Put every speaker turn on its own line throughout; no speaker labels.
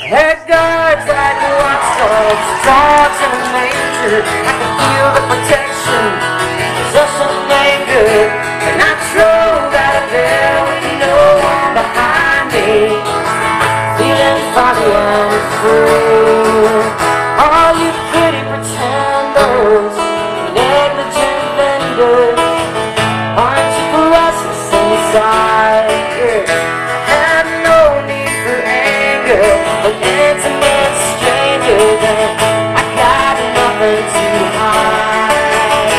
Head guards like watchdogs, dogs in a manger. I can feel the protection, possession and anger. And I drove out of there with no one behind me, feeling foggy and free. All you pretty pretenders, negligent vendors, aren't you precious inside? Have no need for anger, but intimate strangers, and I got nothing to hide.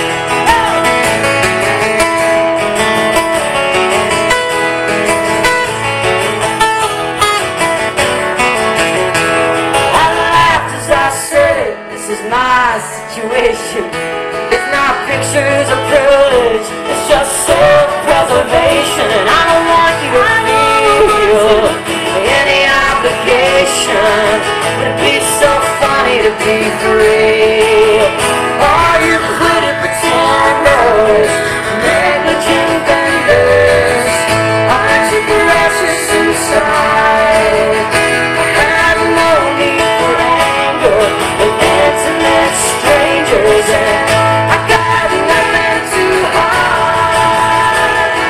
I laughed as I said it, this is my situation. It's not pictures of privilege, it's just self-preservation. And I don't want you to feel any obligation, but it'd be so funny to be free. All you pretty pretenders, negligent vendors, aren't you precious inside? I have no need for anger and intimate strangers, and I got nothing to hide.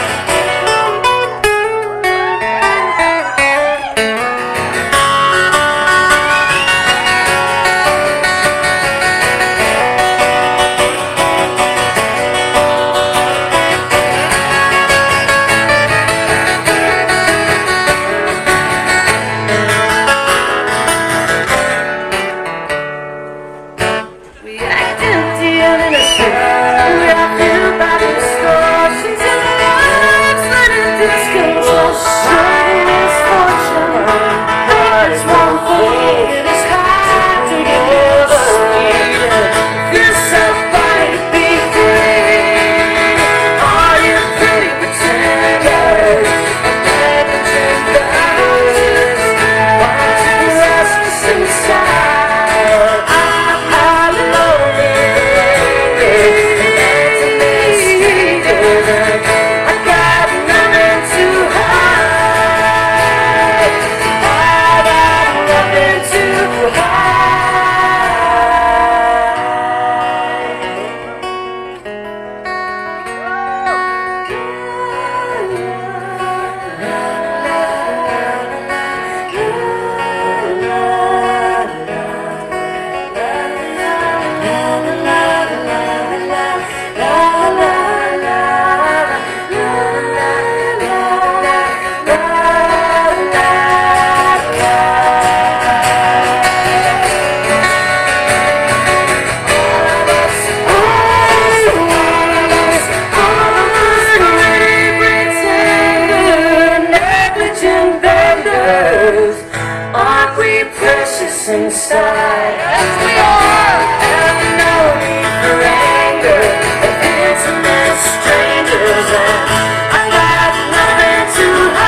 We act empty and innocent. We are filled by distortions and lives led in discontent. Shining misfortune. There's one thing, it is hard to get over. Feels so funny to be free. All you pretty pretenders, negligent vendors, aren't you restless inside? I'm high and lonely, intimate strangers, and I got nothing to hide. I got nothing to hide. Aren't we precious inside? Yes, we are! Have no need for anger and intimate strangers, and I got nothing to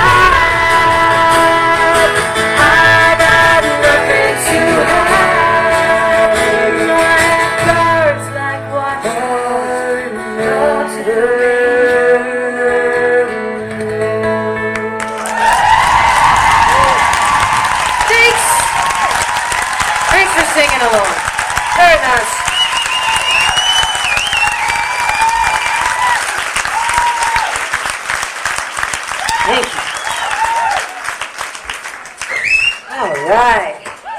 hide. I got nothing to hide. Like birds, like watchdogs, go to the Thanks for singing along. Very nice. Thank you. All right.